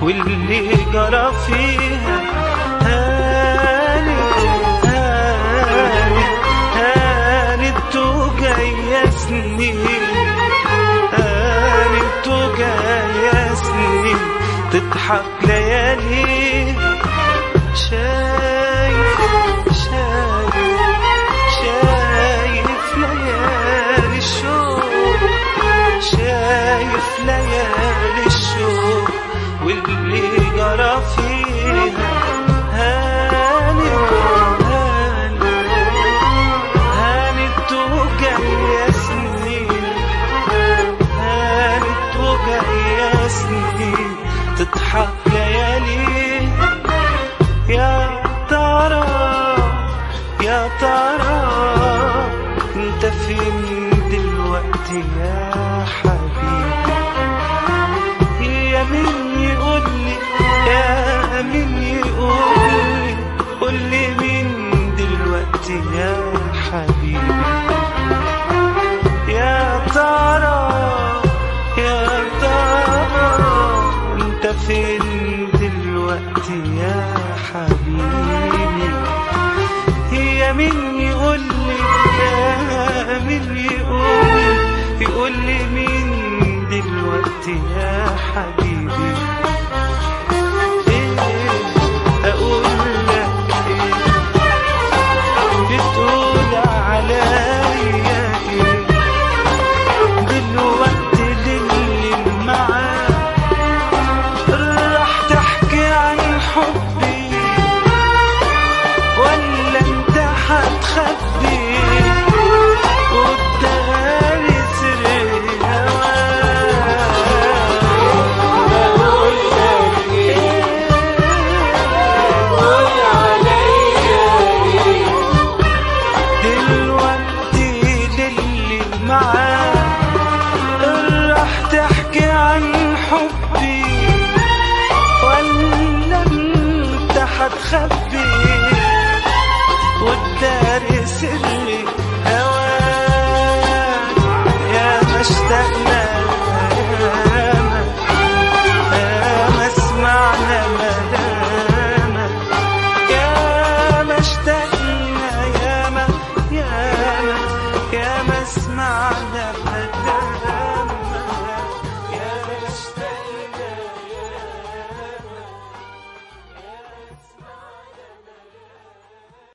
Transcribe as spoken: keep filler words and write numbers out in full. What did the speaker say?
واللي جرى فيها هانت هانت هانت وجاية سنين، هانت وجاية سنين تضحك ليالي. شايف شايف شايف ليالي الشوق، شايف ليالي الشوق واللي جرى فيها هانت هانت هانت وجاية سنين، هانت وجاية سنين تضحك ليالي. يا ترى يا ترى انت فين دلوقتي يا حبيبي؟ يا مين يقولي، يا مين يقولي، قولي مين دلوقتي يا حبيبي؟ يا ترى يا ترى انت فين دلوقتي يا حبيبي؟ يا مين يقولي، يا مين يقولي، يقولي مين دلوقتي يا حبيبي؟